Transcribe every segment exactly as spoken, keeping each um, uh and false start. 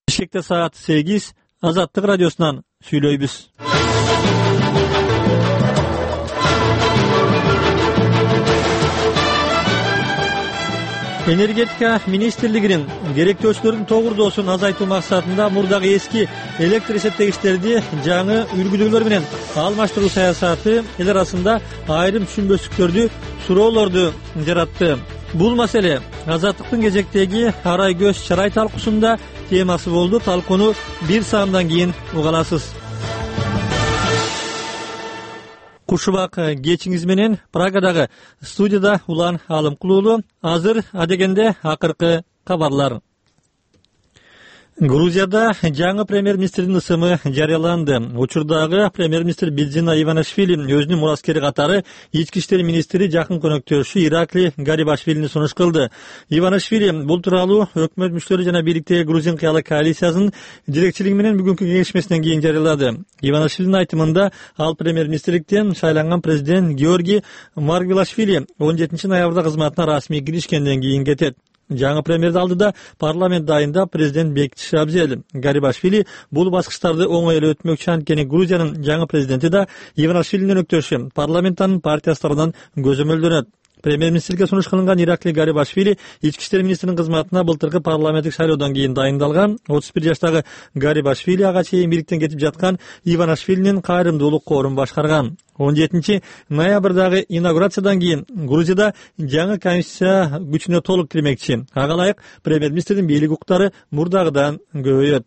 Bişkekte saat sekiz, Azatlık Radyosu'ndan söyleybiz. Energetika Ministerligi'nin gerekli ölçülerin toğurdosун azaytуу maksatında murdagı eski elektr esettegичтерди жаңы үлгүдөгүлөр менен алмаштыруу саясаты эл арасында айрым түшүнбөстүктөрдү, суроолорду жаратты. Бул маселе Азаттыктын кезектеги арай көз чарай талкуусунда темасы болду. Талкууну бир саамдан кийин угаласыз. Кушубак кечиңиз менен Прагадагы студияда Улан Алымкулуулу. Азыр адегенде акыркы кабарлар. Грузияда жаңы премьер-министрдин ысымы жарыяланды. Учурдагы премьер-министр Билзина Иванишвили өзүнүн мураскери катары ички иштер министри жакын көнөктөшү Иракли Гарибашвилини сунуш кылды. Иванишвили бул тууралуу өкмөт мүчөлөрү жана бийликтеги Грузин кыялы коалициясынын жетекчилиги менен бүгүнкү кеңешмесинен кийин жарыялады. Иванишвилинин айтымында ал премьер-министрликтен шайланган президент Георгий Маргвелашвили он жетинчи ноябрда кызматына расмий киришкенден кийин кетет. Жаңы премьерди алдыда парламент дайында президент бекитиши абзел. Гарибашвили бул баскычтарды оңой эле өтмөкчү, анткени Грузиянын жаңы президенти да Иванишвилинин өнөктөшү парламенттин партиясынан көзөмөлдөнөт. Премьер-министрге сунуш кылынган Иракли Гарибашвили ички иштер министринин кызматына былтыркы парламенттик шайлоодон кийин дайындалган. отуз бир жаштагы Гарибашвили ага чейин бийликтен кетип жаткан Иванишвилинин кайрымдуулук корун башкарган. он жетинчи ноябрдагы инаугурациядан кийин Грузияда жаңы конституция күчүнө толук кирмекчи. Ага ылайык премьер-министрдин бийлик укуктары мурдагыдан көбөйөт.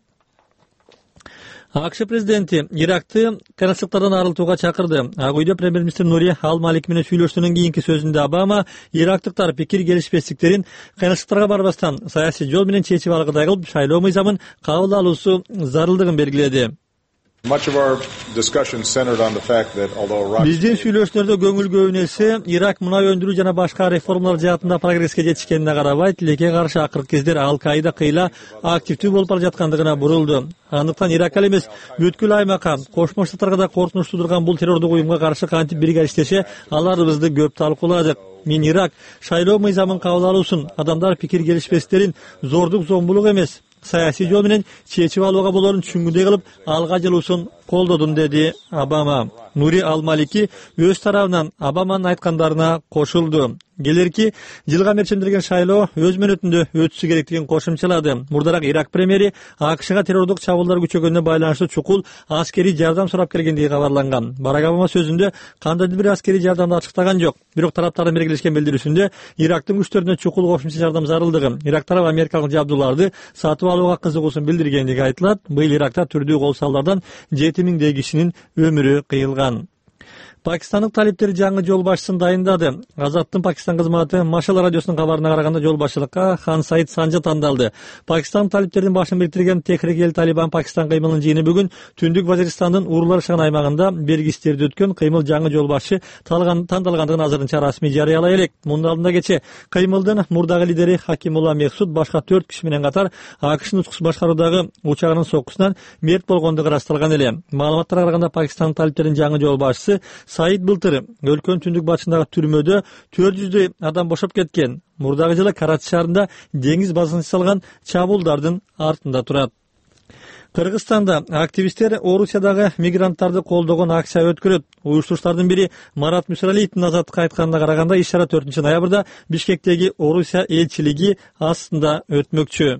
АКШ президенти Иракты кыйынчылыктардан арылтууга чакырды. Ак үйдө премьер-министр Нури Ал-Малики менен сүйлөшкөндөн кийинки сөзүндө Обама ирактыктар пикир келишпестиктерин кыйынчылыктарга барбастан саясий жол менен чечип алгыдай кылып шайлоо мыйзамын кабыл алуусу зарылдыгын белгиледи. Биздин сүйлөшүүлөрдө көңүл көбүнесе Ирак мунай өндүрүү жана башка реформалар жаатында прогресске жетишкенине карабай, тилекке каршы акыркы кездер Ал-Каида кыйла активдүү болуп бара жаткандыгына бурулду. Андыктан Ирак эле эмес, бүткүл аймакка, Кошмо Штаттарга да коркунучтуу турган бул террордук уюмга каршы кантип бирге иштеше, аларыбызды көп талкууладык. Мен Ирак шайлоо мыйзамын кабыл алуусун, адамдар пикир келишпестерин зордук зомбулук эмес, саясий жол менен чечип алууга болоорун түшүнгүндөй кылып алга жылуусун колдодум, деди Обама. Нури Ал-Малики өз тарабынан Обаманын айткандарына кошулду. Келерки жылга мерчемделген шайлоо өз мөөнөтүндө өтүшү керектигин кошумчалады. Мурдараак Ирак премьери АКШга террордук чабуулдар күчөгөнүнө байланыштуу чукул аскерий жардам сурап келгендиги кабарланган. Барак Обама сөзүндө кандайдыр бир аскерий жардамды ачыктаган жок. Бирок тараптардын бергилешкен билдирүүсүндө Ирактын күчтөрүнө чукул кошумча жардам зарылдыгы, Ирак тарабы америкалык жабдууларды сатып алууга кызыгуусун билдиргендиги айтылат. Быйыл Иракта түрдүү кол салдардан жети миңдей кишинин өмүрү кыйылган. Пакистандык талиптер жаңы жол башчысын дайындады. Азаттын Пакистан кызматы Машал радиосунун кабарына караганда жол башчылыкка Хан Саид Санжа тандалды. Пакистан талиптердин башын бириктирген Техрик-эл Талибан Пакистан кыймылынын жыйыны бүгүн түндүк Вазиристандын Урлар шагын аймагында бергистерди өткөн кыймыл жаңы жол башчы тандалгандыгын азырынча расмий жарыялай элек. Мунун алдында кече кыймылдын мурдагы лидери Хакимулла Мехсуд башка төрт киши менен катар АКШнын учкус башкаруудагы учагынын соккусунан мерт болгондугу ырасталган эле. Маалыматтарга караганда Пакистан талиптердин жаңы жол башчысы Саид былтыр өлкөнүн түндүк батышындагы түрмөдө төрт жүздөй адам бошоп кеткен. Мурдагы жылы Карачи шаарында деңиз базасына салган чабуулдардын артында турат. Кыргызстанда активисттер Орусиядагы мигранттарды колдогон акция өткөрөт. Уюштуруштардын бири Марат Мүсөралиевдин Азаттыкка айтканына караганда иш чара төртүнчү ноябрда Бишкектеги Орусия элчилиги астында өтмөкчү.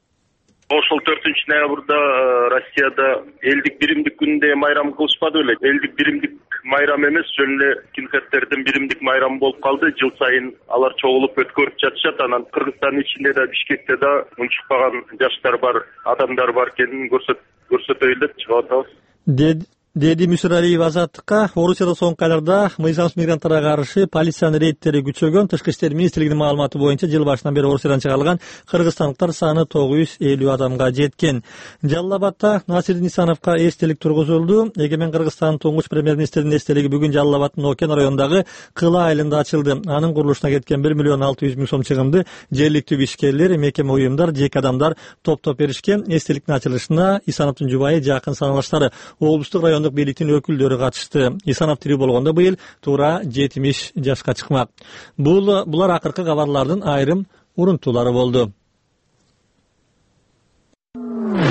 Ошол төртүнчү ноябрда Россияда элдик биримдик күндө майрам кылышпады беле. Элдик биримдик майрам эмес, жөн эле кинхеттердин биримдик майрамы болуп калды. Жыл сайын алар чогулуп өткөрүп жатышат. Анан Кыргызстандын ичинде да, Бишкекте да унчукпаган жаштар бар, адамдар бар экенин көрсөтөйүн деп чыгып атабыз. Деди Мүсөралиев Азаттыкка. Орусияда соңку айларда мыйзамсыз мигранттарга каршы полициянын рейдтери күчөгөн. Тышкы иштер министрлигинин маалыматы боюнча жыл башынан бери Орусиядан чыгарылган кыргызстандыктар саны тогуз жүз элүү адамга жеткен. Жалал Абадта Насирдин Исановго эстелик тургузулду. Эгемен Кыргызстандын туңгуч премьер-министринин эстелиги бүгүн Жалал Абадтын Окен районундагы Кыла айылында ачылды. Анын курулушуна кеткен бир миллион алты жүз миң сом чыгымды жергиликтүү ишкерлер, мекеме уюмдар, жеке адамдар топтоп беришкен. Эстеликтин ачылышына Исановдун жубайы, жакын саналаштары, облустук район бийликтин өкүлдөрү катышты. Исанов тирүү болгондо быйыл туура жетимиш жашка чыкмак. Бул булар акыркы кабарлардын айрым урунтуулары болду.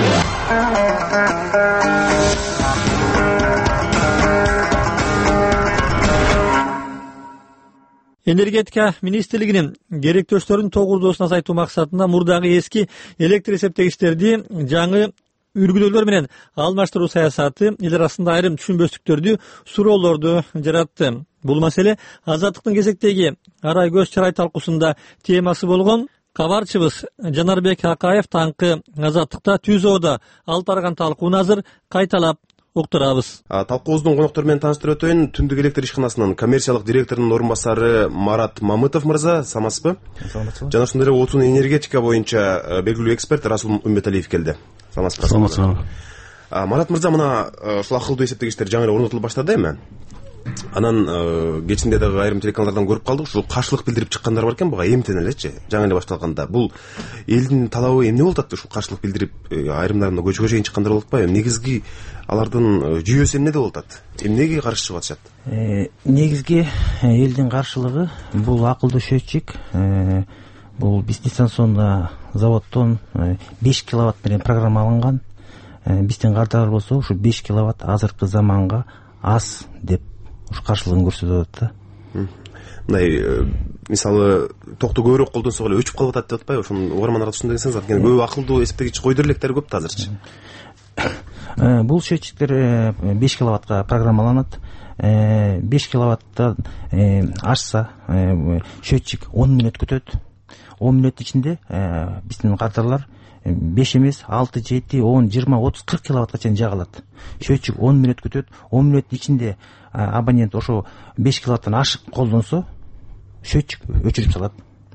Энергетика министрлигинин керектөштөрүн тогуздоосун азайтуу максатында мурдагы эски электр эсептегичтерди жаңы үргүлөлөр менен алмаштыруу саясаты эл арасында айрым түшүнбөстүктөрдү, суроолорду жаратты. Бул маселе Азаттыктын кезектеги арай көз чарай талкуусунда темасы болгон. Кабарчыбыз Жанарбек Акаев таңкы Азаттыкта түзөөдө алып барган талкууну азыр кайталап уктурабыз. Талкуубуздун коноктору менен тааныштырып өтөйүн. Түндүк электр ишканасынын коммерциялык директорунун орун басары Марат Мамытов мырза, саламатсызбы? Саламатсызбы. Жана ошондой эле отун энергетика боюнча белгилүү эксперт Расул Үмбеталиев келди. Саламатсызбы? Саламатсызбы. Марат мырза, мына ушул акылдуу эсептегичтер жаңы эле орнотулуп баштады эми. Анан кечинде дагы айрым телеканалдардан көрүп калдык, ушул каршылык билдирип чыккандар бар экен буга эмтен элечи, жаңы эле башталганда. Бул элдин талабы эмне болуп атты? Ушул каршылык билдирип айрымдарында көчөгө чейин чыккандар болуп атпайбы? Негизги алардын жүйөсү эмнеде болуп атат? Эмнеге каршы чыгып атышат? Негизги элдин каршылыгы бул акылдуу счетчик, бул дистанционный заводдон беш киловатт менен программаланган. Биздин кардарлар болсо ушу беш киловатт азыркы заманга аз деп ушу каршылыгын көрсөтүп атат да. Мындай мисалы токту көбүрөөк колдонсок эле өчүп калып атат деп атпайбы? Ошону угармандарга түшүндүрсөңүз, анткени көп акылдуу эсептегич койдур электери көп да азырчы. Бул счетчиктер беш киловаттка программаланат. беш киловаттан ашса счетчик он мүнөт күтөт. он мүнөт ичинде биздин кадрлар беш эмес, алты, жети, он, жыйырма, отуз, кырк киловаттка чейин жага алат. Счетчик он мүнөт күтөт. он мүнөт ичинде абонент ошо беш киловаттан ашык колдонсо, счетчик өчүрүп салат.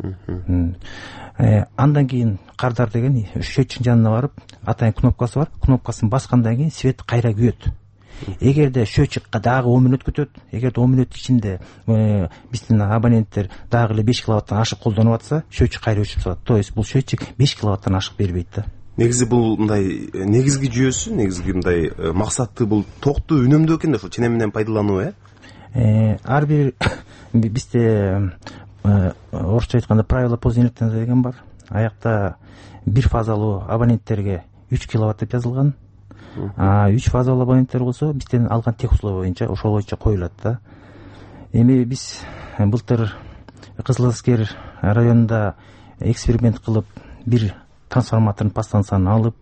Андан кийин кардар деген счетчиктин жанына барып, атайын кнопкасы бар. Кнопкасын баскандан кийин свет кайра күйөт. Эгерде счетчикка дагы он мүнөт күтөт, эгерде он мүнөт ичинде биздин абоненттер дагы эле беш киловаттан ашык колдонуп атса, счетчик кайра өчүрүп салат. То есть бул счетчик беш киловаттан ашык бербейт да. Негизи бул мындай негизги жүйөсү, негизги мындай максаты бул токту үнөмдөө экен да, ошо ченем менен пайдалануу, э? Ар бир бизде орусча айтканда правила пользования деген бар. Аякта бир фазалуу абоненттерге үч киловатт деп жазылган. А үч фазалуу абоненттер болсо бизден алган тех условия боюнча ошол боюнча коюлат да. Эми биз былтыр Кызыл Аскер районунда эксперимент кылып бир трансформатордун подстанцияны алып,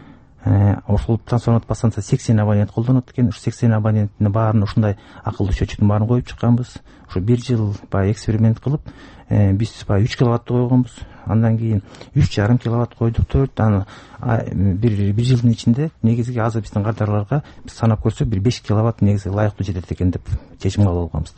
ошол трансформатор подстанция сексен абонент колдонот экен. Ушу сексен абоненттин баарын ушундай акылдуу счетчиктин баарын коюп чыкканбыз. Ушу бир жыл баягы эксперимент кылып, биз баягы үч киловаттты койгонбуз. Андан кийин үч жарым киловатт койдук, төрт аны бир бир жылдын ичинде негизги азыр биздин кардарларга биз санап көрсөк бир беш киловатт негизи лайыктуу жетет экен деп чечим кабыл алганбыз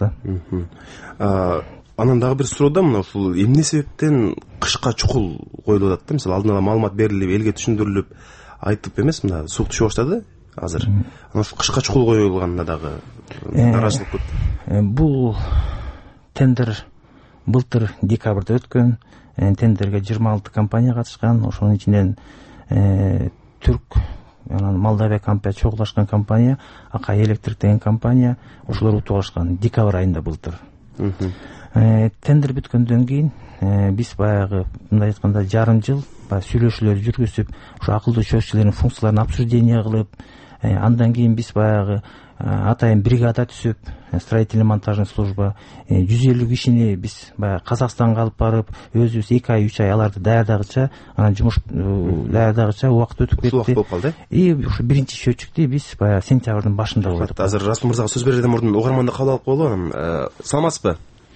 да. Анан дагы бир суроо да, мына ушул эмне себептен кышка чукул коюлуп атат да? Мисалы алдын ала маалымат берилип, элге түшүндүрүлүп айтып эмес, мына суук түшө баштады азыр. Анан ушу кышка чукул коюлганында дагы нараазычылык көп. Бул тендер былтыр декабрда өткөн. Тендерге жыйырма алты компания катышкан. Ошонун ичинен Түрк, анан Молдавия компания чогулашкан компания, Акай Электрик деген компания, ошолор утуп алышкан декабрь айында былтыр. Тендер бүткөндөн кийин биз баягы мындай айтканда жарым жыл баягы сүйлөшүүлөр жүргүзүп, ушу акылдуу счетчиктердин функцияларын обсуждение кылып, андан кийин биз баягы атайын бригада түзүп, строительный монтажный служба жүз элүү кишини биз баягы Казакстанга алып барып, өзүбүз эки ай, үч ай аларды даярдагыча, анан жумуш даярдагыча убакыт өтүп кетти. Ушул убакыт болуп калды. И ушу биринчи счетчикти биз баягы сентябрдын башында койдук. Азыр Расул мырзага сөз берерден мурдун угарманды кабыл алып коелу. Анан саламатсызбы?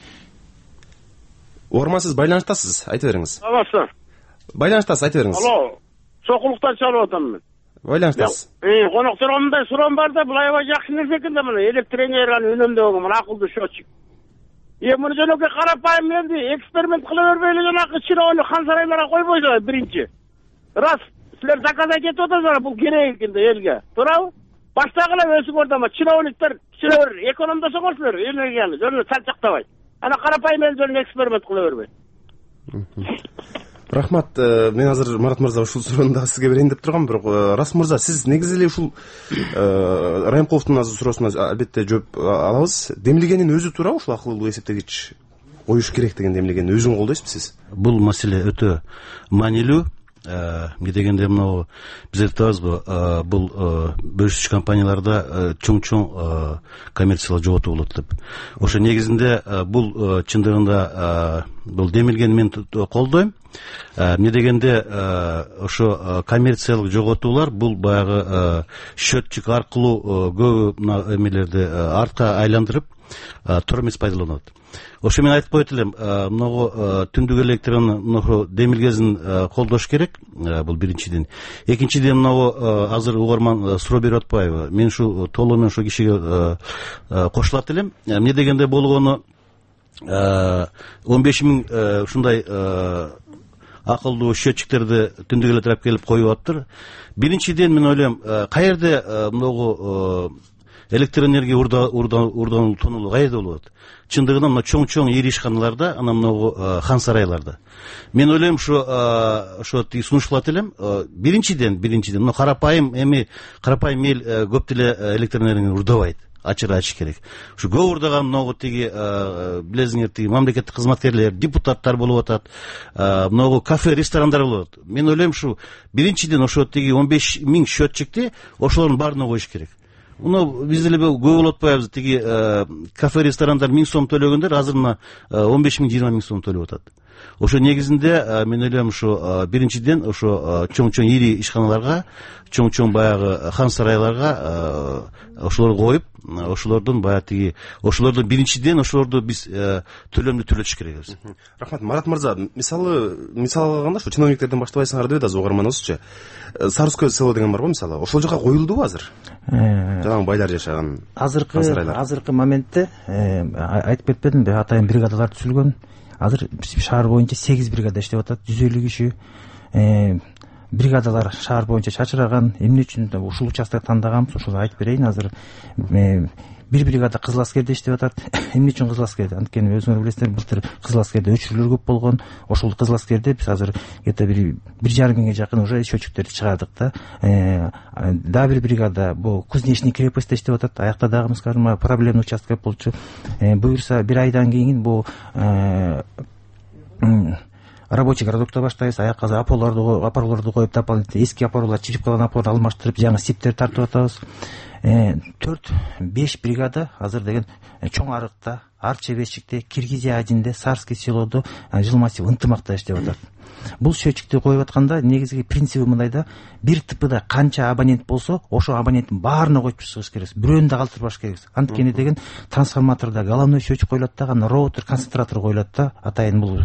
Угарман, сиз байланыштасыз, айта бериңиз. Саламатсызбы? Байланыштасыз, айта бериңиз. Алло, Сокулуктан чалып атам мен. Байланыштасыз. Э, конокторго мындай суроом бар да, бул аябай жакшы нерсе экен да, мына электр энергияны үнөмдөгөн мына акылдуу счетчик. Э, муну жөнөкөй карапайым элди эксперимент кыла бербейле жанакы чыроолу хан сарайларга койбойсуңар биринчи. Раз силер заказать этип атасыңар, бул керек экен да элге. Туурабы? Баштагыла өсүңөр да, чиновниктер силер экономдосоңор силер энергияны жөнүндө салчактабай. Ана карапайым эл жөнүндө эксперимент кыла бербей. Рахмат. Мен азыр Марат мырза ушул суроону да сизге берейин деп тургам, бирок Расул мырза, сиз негизи эле ушул Райымковдун азыр суроосуна албетте жооп алабыз. Демилгенин өзү туура, ушул акылдуу эсептегич коюш керек деген демилгени өзүн колдойсузбу сиз? Бул маселе өтө маанилүү. эмне дегенде мынау биз айтып атабызбы, бул бөлүшүч компанияларда чоң чоң коммерциялык жоготуу болот деп. Ошо негизинде бул чындыгында бул демилгени мен колдойм. Эмне дегенде ошо коммерциялык жоготуулар бул баягы счетчик аркылуу көп эмелерди артка айландырып туура эмес пайдаланат. Ошо мен айтып коет элем, мынагу түндүк электронун демилгесин колдош керек, бул биринчиден. Экинчиден, мынагу азыр угарман суроо берип атпайбы? Мен ушу толугу менен ошо кишиге кошулат элем. Эмне дегенде болгону он беш миң ушундай акылдуу счетчиктерди түндүк электр алып келип коюп атыптыр. Биринчиден мен ойлойм, каерде мынагу электроэнергия урдануу тонолуу каерде болуп атат? Чындыгында мына чоң-чоң ири ишканаларда, анан мынагу хан сарайларда. Мен ойлойм, ошо ошо тиги сунушталат элем. Биринчиден, биринчиден мына карапайым эми карапайым эл көп деле электроэнергияны урдабайт. Ачык айтыш керек. Ушу көп урдаган мынагу тиги билесиңер, тиги мамлекеттик кызматкерлер, депутаттар болуп атат, мынагу кафе, ресторандар болуп атат. Мен ойлойм, ушу биринчиден ошо тиги он беш миң счетчикти ошолордун баарына коюш керек. Уну биз деле көп болуп атпайбыз, тиги кафе, ресторандар миң сом төлөгөндөр азыр мына он беш миң жыйырма миң сом төлөп атат. Ошо негизинде мен ойлойм, ошо биринчиден ошо чоң-чоң ири ишканаларга, чоң-чоң баягы хан сарайларга ошолорду коюп, ошолордун баягы тиги ошолордун биринчиден ошолорду биз төлөмдү төлөтүш керекбиз. Рахмат, Марат мырза. Мисалы, мисал алганда ушу чиновниктерден баштабайсыңар деп атасыз угарманыбызчы. Сарыскөл село деген барбы мисалы? Ошол жака коюлдубу азыр? Жанагы байлар жашаган. Азыркы азыркы моментте айтып кетпедимби, атайын бригадалар түзүлгөн. Азыр шаар боюнча сегиз бригада иштеп атат, жүз элүү киши. Бригадалар шаар боюнча чачыраган. Эмне үчүн ушул участок тандаганбыз, ошону айтып берейин. Азыр бир бригада Кызыл Аскерде иштеп атат. Эмне үчүн Кызыл Аскерде? Анткени өзүңөр билесиздер, былтыр Кызыл Аскерде өчүрүүлөр көп болгон. Ошол Кызыл Аскерде биз азыр где-то бир бир жарым миңге жакын уже счетчиктерди чыгардык да. Дагы бир бригада бул Кузнечный крепостьте иштеп атат. Аякта дагы, скажем, проблемный участок болчу. Буюрса бир айдан кийин бул рабочий городокто баштайбыз. Аякка апорлорду апорлорду коюп, дополнительно эски апорлор, чирип калган апорлорду алмаштырып, жаңы сиптерди тартып атабыз. төрт беш бригада азыр деген чоң арыкта, Арчебешикте, Киргизия Адинде, Сарский селодо, Жыл массив ынтымакта иштеп атат. Бул счетчикти коюп атканда негизги принциби мындай да, бир тпда канча абонент болсо, ошо абоненттин баарына коюп чыгыш керекпиз. Бирөөнү да калтырбаш керекпиз. Анткени деген трансформаторда головной счетчик коюлат да, анан роутер, концентратор коюлат да, атайын бул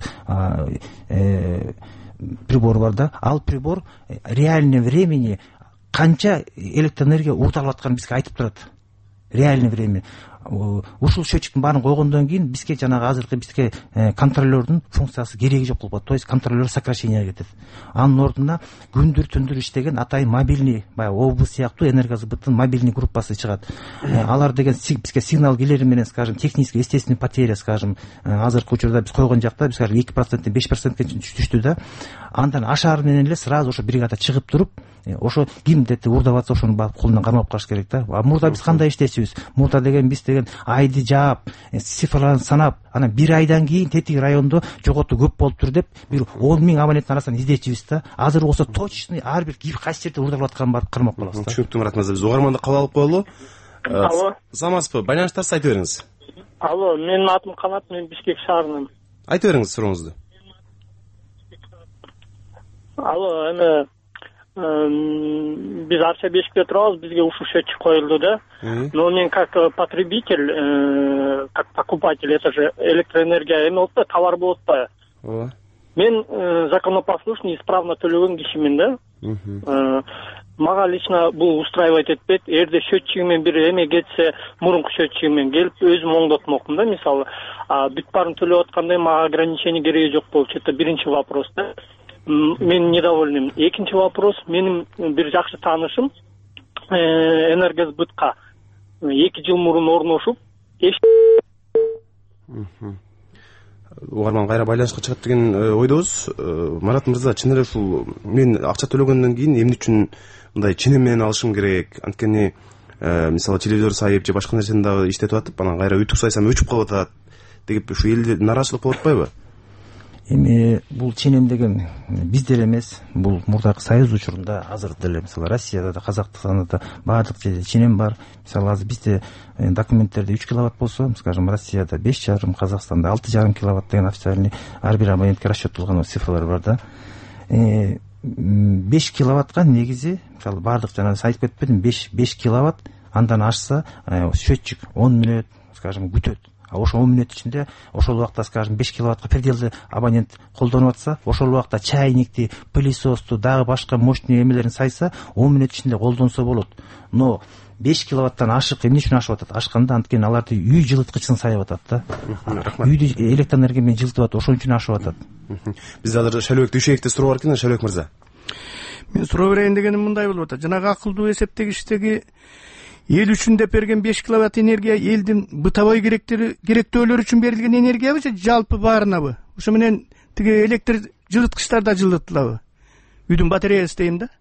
прибор бар да. Ал прибор реальный времени канча электроэнергия урдалып атканын бизге айтып турат. Реальный время. Ушул счетчиктин баарын койгондон кийин бизге жанагы азыркы бизге контролердун функциясы кереги жок болуп калат. То есть контролер сокращение кетет. Анын ордуна күндүр түндүр иштеген атайын мобильный, баягы область сыяктуу энергосбыттын мобильный группасы чыгат. Алар деген бизге сигнал келери менен, скажем, технический естественный потеря, скажем, азыркы учурда биз койгон жакта биз эки проценттен беш процентке түштү да. Андан ашаар менен эле сразу ошо бригада чыгып туруп, ошо кимдети урдап атса ошону барып колунан кармап калыш керек да. А мурда биз кандай иштечүбүз? Мурда деген биз деген айды жаап, цифрларын санап, анан бир айдан кийин тетиги райондо жоготуу көп болуптур деп бир он миң абоненттин арасынан издечүбүз да. Азыр болсо точный ар бир кайсы жерде урдалып атканын барып кармап калабыз да. Түшүнүктүү, Марат мырза. Биз угарманды кабыл алып коелу. Алло. Саламатсызбы? Байланыштарыңызды айтып бериңиз. Алло, менин атым Канат, мен Бишкек шаарынан. Айтып бериңиз сурооңузду. Алло, эме биз Арчебешикте турабыз, бизге ушул счетчик коюлду да. Но мен как потребитель, как покупатель, это же электроэнергия эме болот да, товар болот да. Ооба. Мен законопослушный, исправно төлөгөн кишимин да. Мага лично бул устраивать этпейт. Эгерде счетчигимен бир эме кетсе, мурунку счетчигимен келип өзүм оңдотмокмун да, мисалы. Бүт баарын төлөп аткандай мага ограничение кереги жок болчу. Это биринчи вопрос да. Мен недовольным. Экинчи вопрос, менин бир жакшы таанышым энергосбытка эки жыл мурун орношуп, угарман кайра байланышка чыгат деген ойдобуз. Марат мырза, чын эле ушул мен акча төлөгөндөн кийин эмне үчүн мындай ченем менен алышым керек? Анткени мисалы телевизор сайып же башка нерсени дагы иштетип атып, анан кайра ютуб сайсам өчүп калып атат деп ушу элде нааразычылык болуп атпайбы? эми бул ченем деген биздер эмес, бул мурдакы союз учурунда азыр деле мисалы Россияда да Казакстанда да баардык жерде ченем бар. Мисалы азыр бизде документтерде үч киловатт болсо, скажем, Россияда беш жарым, Казакстанда алты жарым киловатт деген официальный ар бир абонентке расчеттолгон цифрлар бар да. беш киловаттка негизи мисалы баардык жана айтып кетпедим, беш киловатт андан ашса счетчик он мүнөт, скажем, күтөт. А ошол он мүнөт ичинде ошол убакта, скажем, беш киловаттка пределде абонент колдонуп атса, ошол убакта чайникти, пылесосту, дагы башка мощный эмелерин сайса, он мүнөт ичинде колдонсо болот. Но беш киловаттан ашык эмне үчүн ашып атат? Ашканда анткени аларды үй жылыткычын сайып атат да. Үйдү электр энергия менен жылытып атат, ошон үчүн ашып атат. Биз азыр Шалөк Дүйшеевде суроо бар экен, Шалөк мырза. Мен суроо берейин дегеним мындай болуп атат. Жанагы акылдуу эсептегичтеги эл үчүн деп берген беш киловатт энергия элдин бытовой керектөөлөрү үчүн берилген энергиябы же жалпы баарынабы? Ошо менен тиги электр жылыткычтар да жылытылабы? Үйдүн батареясы дейм да.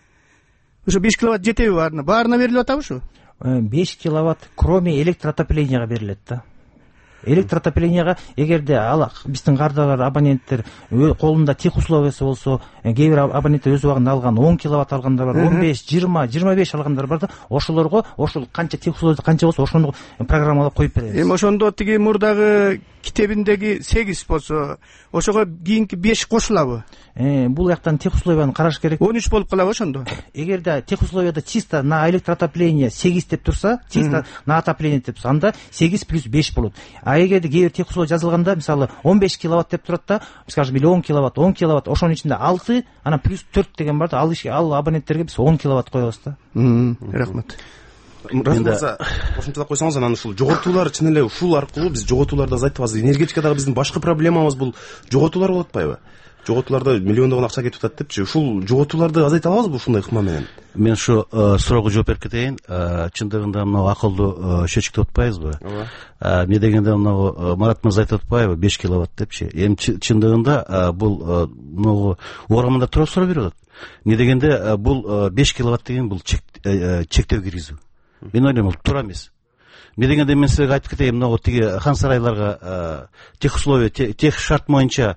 Ошо беш киловатт жетеби баарына? Баарына берилип атабы ушу? беш киловатт кроме электроотопленияга берилет да. Электроотопленияга эгерде ал биздин кардагы абоненттер колунда тех условиясы болсо, кээ бир абоненттер өз убагында алган он киловатт алгандар бар, он беш, жыйырма, жыйырма беш алгандар бар да, ошолорго ошол канча тех условия канча болсо ошону программалап коюп беребиз. Эми ошондо тиги мурдагы китебиндеги сегиз болсо, ошого кийинки беш кошулабы? Бул жактан тех условияны караш керек. он үч болуп калабы ошондо? Эгерде тех условияда чисто на электроотопление сегиз деп турса, чисто на отопление деп турса, анда сегиз плюс беш болот. А эгерде кээ бир тех условия жазылганда, мисалы он беш киловатт деп турат да, скажем, или он киловатт, он киловатт, ошонун ичинде алты, анан плюс төрт деген бар да, ал ал абоненттерге биз он киловатт коебуз да. Рахмат. Расмаза, кошумчалап койсоңуз, анан ушул жоготуулар чын эле ушул аркылуу биз жоготууларды азайтып азыр энергетикадагы биздин башкы проблемабыз бул жоготуулар болуп атпайбы? Жоготууларда миллиондогон акча кетип атат депчи. Ушул жоготууларды азайта алабызбы ушундай ыкма менен? Мен ушу суроого жооп берип кетейин. Чындыгында мынау акылдуу счетчикти утпайбызбы? Эмне дегенде мынау Марат мырза айтып атпайбы, беш киловатт депчи. Эми чындыгында бул могу урамында тура суроо берип атат. Эмне дегенде бул беш киловатт деген бул чектөө киргизүү. Мен ойлойм, бул туура эмес. Эмне дегенде мен силерге айтып кетейин, мынау тиги хан сарайларга тех условия, тех шарт боюнча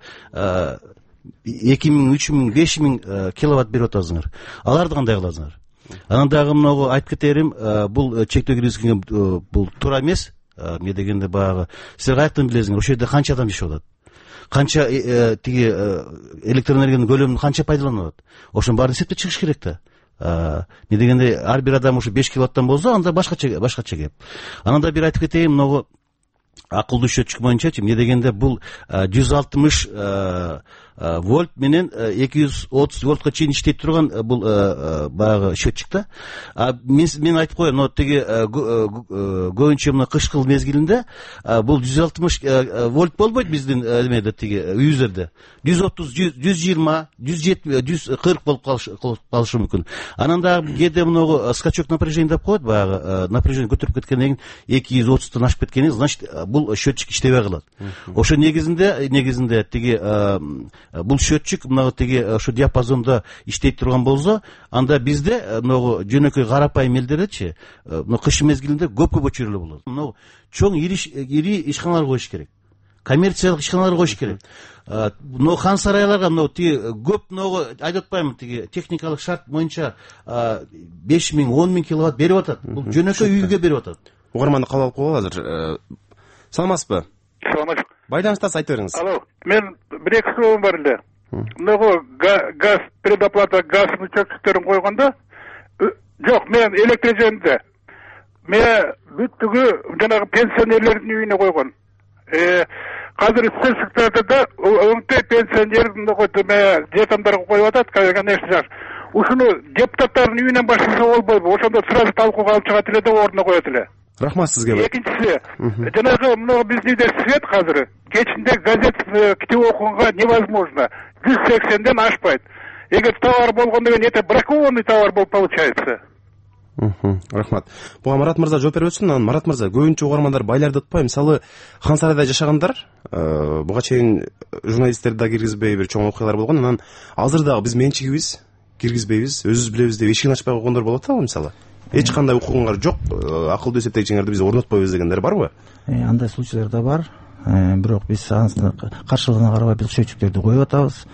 эки миң, үч миң, беш миң киловатт берип атасыңар. Аларды кандай кыласыңар? Анан дагы мынау айтып кетерим, бул чектөө киргизген бул туура эмес. Эмне дегенде баягы силер каяктан билесиңер, ошол жерде канча адам жашап атат? Канча тиги электр энергиянын көлөмүн канча пайдаланып атат? Ошонун баарын эсептеп чыгыш керек да. Не дегенде ар бир адам ушу беш киловаттан болсо, анда башкача башкача кеп. Анан да бир айтып кетейин, мынау акылдуу счетчик боюнча, эмне дегенде бул жүз алтымыш вольт менен эки жүз отуз вольтка чейин иштей турган бул баягы счетчик да. Мен мен айтып коеюн, но тиги көбүнчө мына кышкы мезгилинде бул жүз алтымыш вольт болбойт биздин эмеде тиги үйүзөрдө. жүз отуз, жүз жыйырма, жүз жетимиш, жүз кырк болуп калышы мүмкүн. Анан дагы кээде мынау скачок напряжение деп коет, баягы напряжение көтөрүп кеткенден кийин эки жүз отуздон ашып кеткенин, значит бул счетчик иштебей калат. Ошо негизинде негизинде тиги бул счетчик мына тиги ошо диапазондо иштей турган болсо, анда бизде мына жөнөкөй карапайым элдерчи мына кыш мезгилинде көп көп өчүрүлө болот. Мына чоң ири ири ишканалар коюш керек. Коммерциялык ишканалар коюш керек. Мына хан сарайларга мына тиги көп мына айтып атпаймынбы, тиги техникалык шарт боюнча беш миң, он миң киловатт берип атат. Бул жөнөкөй үйгө берип атат. Угарманды кабыл алып коелу азыр. Саламатсызбы? Саламатсыз. Байданыштасы айтып бериңиз. Алло, мен бир эки суроом бар эле. Мынагы газ предоплата газдын счетчиктерин койгондо, жок, мен электр жөнүндө. Мен бүттүгү жанагы пенсионерлердин үйүнө койгон. Э, азыр спецтарда өңтөй пенсионердин мен жетамдарга коюп атат, конечно. Ушуну депутаттардын үйүнөн баштаса болбойбу? Ошондо сразу талкууга алып чыгат эле да ордуна коет эле. Рахмат сизге. Экинчиси, жанагы мына биздин үйдө свет азыр кечинде газет китеп окуганга невозможно. жүз сексенден ашпайт. Эгер товар болгондо кийин это бракованный товар болуп получается. Рахмат. Буга Марат мырза жооп берип өтсүн. Анан Марат мырза, көбүнчө угармандар байларды утпай, мисалы хан сарайда жашагандар, буга чейин журналисттерди да киргизбей бир чоң окуялар болгон. Анан азыр дагы биз менчигибиз киргизбейбиз, өзүбүз билебиз деп эшигин ачпай койгондор болот да, мисалы. Эч кандай укугуңар жок, акылдуу эсептегичиңерди биз орнотпойбуз дегендер барбы? Андай случайлар да бар. бирок биз анын каршылыгына карабай бул счетчиктерди коюп атабыз.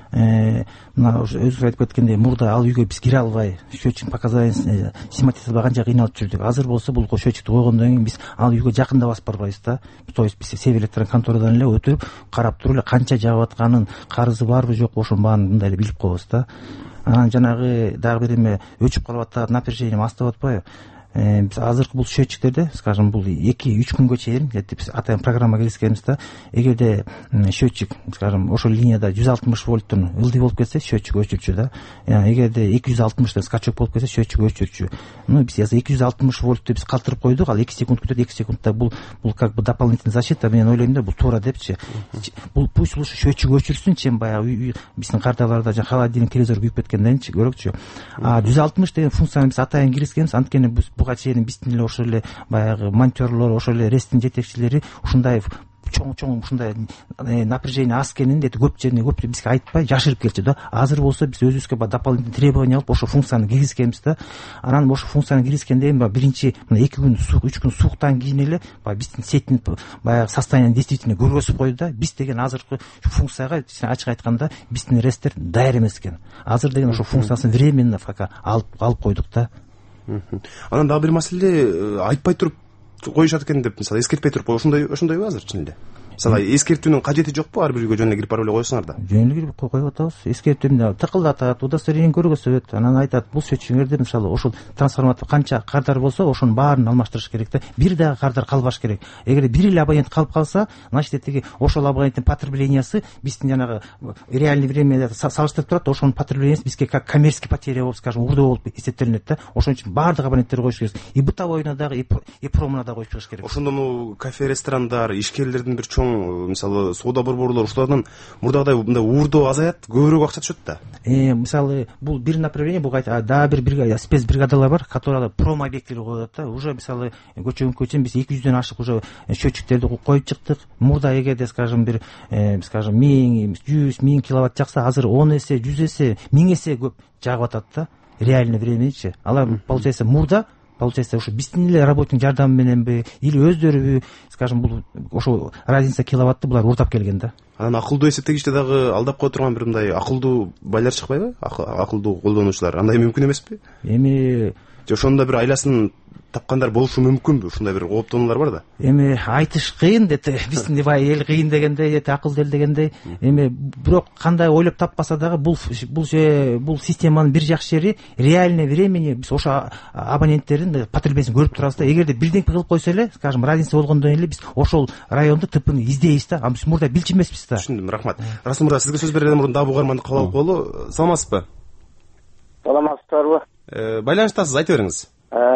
Мына өзүңүз айтып кеткендей, мурда ал үйгө биз кире албай, счетчик показаниясын снимать албай канча кыйналып жүрдүк. Азыр болсо бул счетчикти койгондон кийин биз ал үйгө жакын да басып барбайбыз да. То есть биз север электрон конторадан эле өтүп, карап туруп эле канча жагып атканын, карызы барбы жокпу, ошонун баарын мындай эле билип коебуз да. Анан жанагы дагы бир эме өчүп калып атат, напряжение астап атпайбы? Биз азыркы бул счетчиктерде, скажем, бул эки үч күнгө чейин біз атайын программа киргизгенбиз да. Эгерде счетчик, скажем, ошол линияда жүз алтымыш вольттун ылдый болуп кетсе, счетчик өчүрчү да. Эгерде эки жүз алтымыштан скачок болуп кетсе, счетчик өчүрчү. Ну, биз эки жүз алтымыш вольтту биз калтырып койдук, ал эки секунд күтөт, эки секундта бул бул как бы дополнительный защита, мен ойлойм да, бул туура депчи. Бул пусть лучше счетчик өчүрсүн, чем баягы биздин карталарда жана холодильник, телевизор күйүп кеткенденчи көрөкчү. А жүз алтымыш деген функцияны биз атайын киргизгенбиз, анткени биз буга чейин биздин эле ошол эле баягы монтерлор, ошол эле ресттин жетекчилери ушундай чоң-чоң ушундай напряжение аз экенин дети көп жерине көп бизге айтпай жашырып келчү да. Азыр болсо биз өзүбүзгө дополнительный требование алып ошол функцияны киргизгенбиз да. Анан ошол функцияны киргизгенден кийин биринчи мына эки күн сук, үч күн суктан кийин эле баягы биздин сеттин баягы состояние действительно көргөзүп койду да. Биз деген азыркы функцияга ачык айтканда биздин ресттер даяр эмес экен. Азыр деген ошол функциясын временно пока алып алып койдук да. Анан дагы бир маселе, айтпай туруп коюшат экен деп, мисалы эскертпей туруп ошондой ошондойбу азыр чын эле? Мисалы эскертүүнүн кажети жокпу? Ар бир үйгө жөн эле кирип барып эле койсоңар да. Жөн эле кирип коюп атабыз. Эскертүүнү тыкылдатат, удостоверение көргөзөт. Анан айтат, бул счетчиңерде мисалы ошол трансформатор канча кардар болсо, ошонун баарын алмаштырыш керек да. Бир дагы кардар калбаш керек. Эгер бир эле абонент калып калса, значит тиги ошол абоненттин потреблениеси биздин жанагы реальный времяда салыштырып турат, ошонун потреблениеси бизге как коммерческий потеря болуп, скажем, урдоо болуп эсептелинет да. Ошон үчүн баардык абоненттерди коюш керек. И бытовойуна дагы, и промуна дагы коюп чыгыш керек. Ошондо му кафе, ресторандар, ишкерлердин бир чоң, мисалы соода борборлор ушулардан мурдагыдай мындай уурдоо азаят, көбүрөөк акча түшөт да. Э, мисалы бул бир направление, бул дагы бир спец бригадалар бар, которалар промо объектилер коюп атат да. Уже мисалы көчөгүнкө чейин биз эки жүздөн ашык уже счетчиктерди коюп чыктык. Мурда эгерде, скажем, бир скажем миң, жүз, миң киловатт жакса, азыр он эсе, жүз эсе, миң эсе көп жагып атат да. Реальный времячи. Алар получается мурда получается ушу биздин эле работник жардамы мененби или өздөрүбү, скажем, бул ошо разница киловатты булар урдап келген да. Анан акылдуу эсептегичте дагы алдап кое турган бир мындай акылдуу байлар чыкпайбы? Акылдуу колдонуучулар. Андай мүмкүн эмеспи? Эми ошондо бир айласын тапкандар болушу мүмкүнбү? Ушундай бир кооптонуулар бар да. Эми айтыш кыйын дети, биздин бай эл кыйын дегендей, дети акылды эл дегендей. Эми бирок кандай ойлоп таппаса дагы бул бул бул системанын бир жакшы жери реальный времени биз ошо абоненттердин потреблениясын көрүп турабыз да. Эгерде бирден кылып койсо эле, скажем, разница болгондон эле биз ошол райондо тыпын издейбиз да. А биз мурда билчү эмеспиз да. Түшүндүм, рахмат. Расул мырза, сизге сөз берүүдөн мурун дагы угарманды кабыл алып коелу. Саламатсызбы? Саламатсыздарбы? Байланыштасыз, айта бериңиз.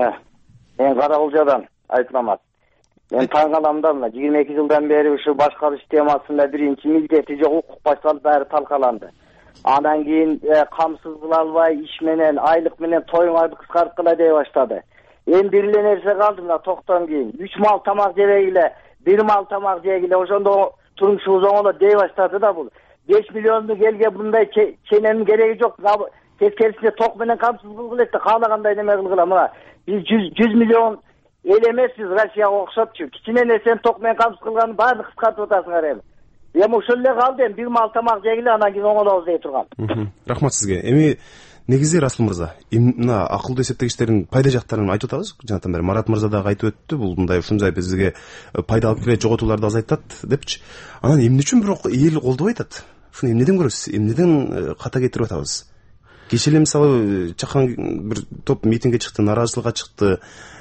Мен Каракулжадан Айтмамат. Мен таң каламда мына жыйырма эки жылдан бери ушу башкаруу системасында биринчи милдети жок укук башталып баары талкаланды. Андан кийин камсыз кыла албай иш менен, айлык менен тоюңарды кыскарткыла дей баштады. Эми бир эле нерсе калды мына токтон кийин. үч мал тамак жебегиле, бир мал тамак жегиле, ошондо турмушубуз оңолот дей баштады да бул. беш миллиондук элге мындай чененин кереги жок. Тескерисинде ток менен камсыз кылгыла эле, каалагандай неме кылгыла. Мына биз жүз миллион эл эмеспиз Россияга окшопчу. Кичине нерсени ток менен камсыз кылганын баарын кыскартып атасыңар эми. Эми ошол эле калды, эми бир мал тамак жегиле, анан кийин оңолобуз дей турган. Рахмат сизге. Эми негизи Расул мырза, мына акылдуу эсептегичтердин пайда жактарын айтып атабыз. Жанатан бери Марат мырза дагы айтып өттү. Бул мындай ушундай бизге пайда алып келет, жоготууларды азайтат депчи. Анан эмне үчүн бирок эл колдобой атат? Ушуну эмнеден көрөсүз? Эмнеден ката кетирип атабыз? Кеше эле мисалы чакан бир топ митингге чыкты, нааразычылыкка чыкты.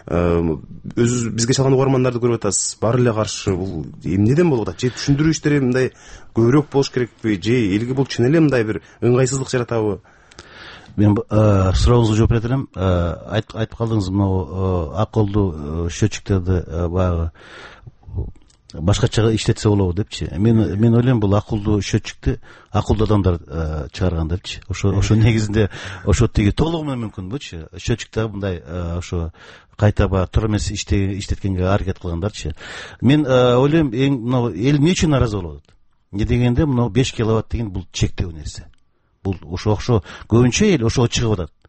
Өзү бизге чалган угармандарды көрүп атасыз. Баары эле каршы. Бул эмнеден болуп атат? Же түшүндүрүү иштери мындай көбүрөөк болуш керекпи? Же элге бул чын эле мындай бир ыңгайсыздык жаратабы? Мен сурооңузга жооп бере берем. Айтып калдыңыз, мына акылдуу счетчиктерди баягы башкача иштетсе болобу депчи. Мен мен ойлойм, бул акылдуу счетчикти акылдуу адамдар чыгарган депчи. Ошо ошо негизинде ошо тиги толугу менен мүмкүнбүчү. Счетчикте мындай ошо кайта баягы туура эмес иштеткенге аракет кылгандарчы. Мен ойлойм, эң мына эл эмне үчүн нааразы болуп атат? Эмне дегенде, мына беш киловатт деген бул чектөө нерсе. Бул ошо ошо көбүнчө эл ошого чыгып атат.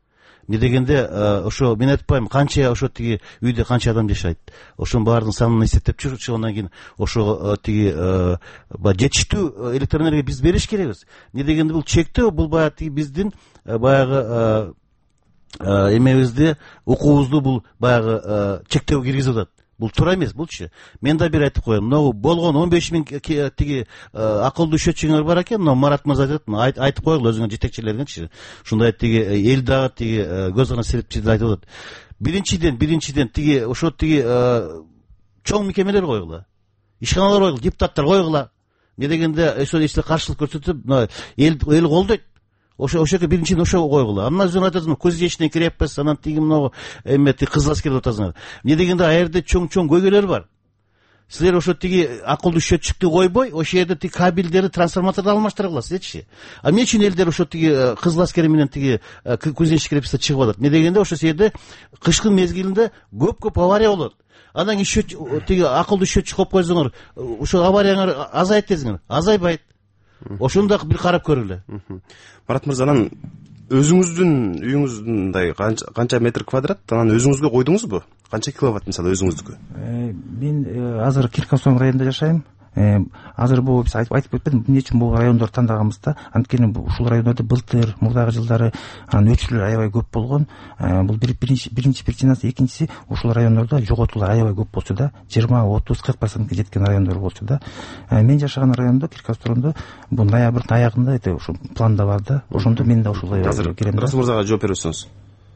эмне дегенде ошо мен айтпайм канча ошо тиги үйдө канча адам жашайт, ошонун баарынын санын эсептеп чыгып андан кийин ошо тиги баягы жетиштүү электр энергия биз бериш керекбиз. Эмне дегенде бул чектөө, бул баягы тиги биздин баягы эмебизди, укуубузду бул баягы чектөөгө киргизип атат. Бул туура эмес булчу. Мен да бир айтып коеюн. Мына болгон он беш миң тиги акылдуу счетчигиңер бар экен, но Марат мырза айтат, айтып койгула өзүңөр жетекчилериңерчи. Ушундай тиги эл дагы тиги көз гана серепчилер айтып атат. Биринчиден, биринчиден тиги ошо тиги чоң мекемелер койгула. Ишканалар койгула, депутаттар койгула. Эмне дегенде ошо иште каршылык көрсөтүп, эл эл колдойт. Ошо ошоге биринчиден ошо койгула. Андан соң айтасың, көз жешине киреппиз, анан тиги мына эме кызыл аскер деп атасыңар. Эмне дегенде а жерде чоң-чоң көйгөйлөр бар. Силер ошо тиги акылдуу счетчикти койбой, ошо жерде тиги кабелдерди, трансформаторду алмаштыргыласызчы. А эмне үчүн элдер ошо тиги кызыл аскер менен тиги кузенчик крепостьта чыгып атат? Эмне дегенде ошо жерде кышкын мезгилинде көп-көп авария болот. Анан кийин тиги акылдуу счетчик коюп койсоңор, ошо аварияңар азайт десеңер, азайбайт. Ошону да бир карап көргүлө. Марат мырза, анан өзүңүздүн үйүңүздүн мындай канча метр квадрат, анан өзүңүзгө койдуңузбу? Канча киловатт мисалы өзүңүздүкү? Мен азыр Киркосом районунда жашайм. Азыр бул биз айтып кетпедим, эмне үчүн бул райондорду тандаганыбызда? Анткени ушул райондордо былтыр, мурдагы жылдары өчүрлөр аябай көп болгон. Бул биринчи биринчи причинасы, экинчиси ушул райондордо жоготуулар аябай көп болчу да, жыйырма, отуз, кырк процентке жеткен райондор болчу да. Мен жашаган райондо, Киркостомдо бул ноябрдын аягында эте ошо планда бар да. Ошондо мен да ушул районго кирем. Расул мырзага жооп бересиңиз.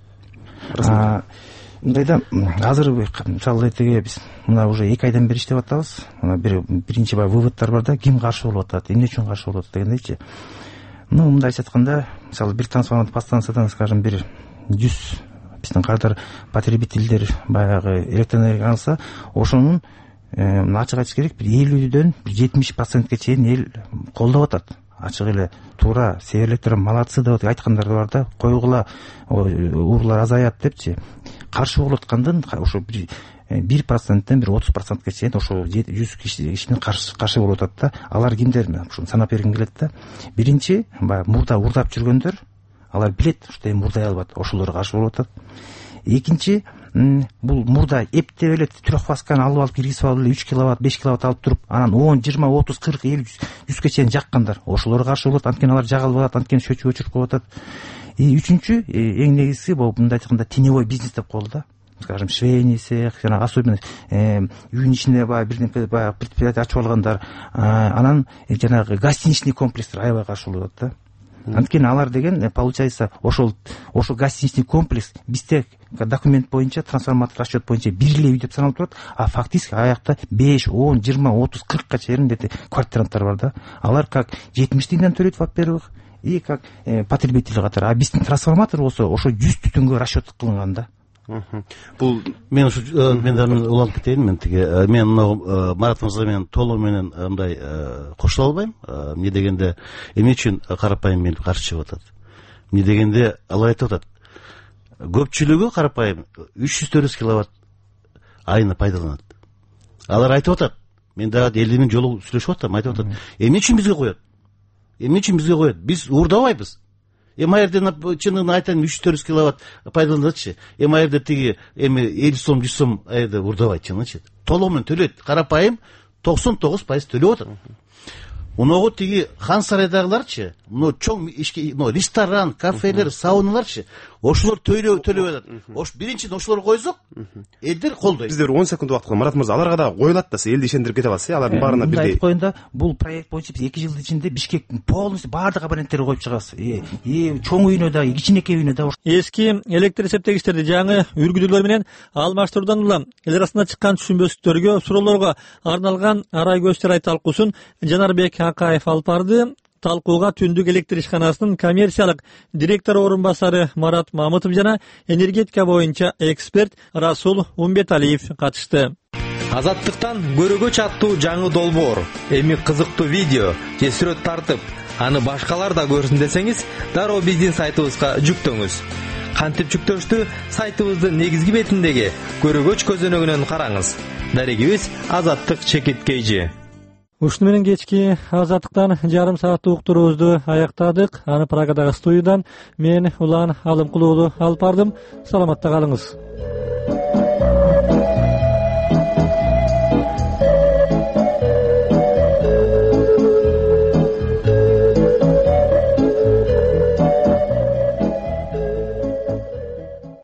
Мындайда азыр мисалы этеге биз мына уже эки айдан бери иштеп атабыз. Мына бир биринчи баягы выводтор бар да, ким каршы болуп атат, эмне үчүн каршы болуп атат дегендейчи. Ну, мындай айтканда, мисалы бир трансформатор подстанциядан, скажем, бир жүз биздин кардar потребительдер баягы электр энергия алса, ошонун ачык айтыш керек, бир элүүдөн бир жетимиш процентке чейин эл колдоп атат. Ачык эле туура, северлектер молодцы деп айткандар бар да, койгула, уурлар азаят депчи. Каршы болуп аткандан ошо бир бир проценттен бир отуз процентке чейин ошо жүз кишинин каршы каршы болуп атат да. Алар кимдер? Мен ушуну санап бергим келет да. Биринчи, баягы мурда урдап жүргөндөр, алар билет, что эми урдай албайт, ошолор каршы болуп атат. Экинчи, бул мурда эптеп эле трехфасканы алып алып киргизип алып эле үч киловатт, беш киловатт алып туруп, анан он, жыйырма, отуз, кырк, элүү, жүзгө чейин жаккандар, ошолор каршы болот. Анткени алар жага алып атат, анткени счетчик өчүрүп коюп атат. И үчүнчү, эң негизгиси бул мындай айтканда теневой бизнес деп коелу да. Скажем, швейный цех, жана особенно үйүнүн ичинде баягы бирден баягы предприятие ачып алгандар, анан жанагы гостиничный комплекстер аябай каршы болуп атат да. Анткени алар деген получается ошол ошо гостиничный комплекс бизде документ боюнча, трансформатор расчет боюнча бир эле үй деп саналып турат, а фактически аякта беш, он, жыйырма, отуз, кыркка чейин квартиранттар бар да. Алар как жетимиш тыйындан төлөйт, во-первых, и как потребитель катары. А биздин трансформатор болсо ошо жүз түтүнгө расчет кылынган да. Бул мен ушу мен да уланып кетейин, мен тиги мен мына Марат мырза менен толугу менен мындай кошула албайм. Эмне дегенде эмне үчүн карапайым мени каршы чыгып атат? Эмне дегенде алар айтып атат, көпчүлүгү карапайым үч жүз төрт жүз киловатт айына пайдаланат. Алар айтып атат, мен дагы эл менен жолу сүйлөшүп атам, айтып атат, эмне үчүн бизге коет? Эмне үчүн бизге коет? Биз уурдабайбыз. Эми аерде чынын айтайын үч жүз төрт жүз киловатт пайдаланатчы. Эми аерде тиги эми элүү сом, жүз сом аерде уурдабайт чынычы. Толугу менен төлөйт. Карапайым токсон тогуз пайыз төлөп атат. Уногу тиги хан сарайдагыларчы, мына чоң ишке, мына ресторан, кафелер, сауналарчы, ошолор төлөп төлөп атат. Ош биринчиден ошолор койсок, элдер колдойт. Биздер он секунд убакыт калды. Марат мырза, аларга да коюлат да, сиз элди ишендирип кете аласыз, алардын баарына бирдей. Айтып коюнда, бул проект боюнча биз эки жылдын ичинде Бишкектин полностью баардык абоненттерин коюп чыгабыз. И чоң үйүнө да, кичинекей үйүнө да. Эски электр эсептегичтерди жаңы үргүдүүлөр менен алмаштыруудан улам эл арасында чыккан түшүнбөстүктөргө, суроолорго арналган арай көз чырай талкуусун Жанарбек Акаев алып барды. Талкууга Түндүк электр ишканасынын коммерциялык директор орун басары Марат Мамытов жана энергетика боюнча эксперт Расул Умбеталиев катышты. Азаттыктан көрөгөч аттуу жаңы долбоор, эми кызыктуу видео же сүрөт тартып, аны башкалар да көрсүн десеңиз, дароо биздин сайтыбызга жүктөңүз. Кантип жүктөштү? Сайтыбыздын негизги бетиндеги көрөгөч көзөнөгүнөн караңыз. Дарегибиз Азаттык чекит кейжи. Ушуну менен кечки Азаттыктан жарым сааттык уктуруубузду аяктадык. Аны Прагадагы студиядан мен Улан Алымкулуу алып бардым. Саламатта калыңыз.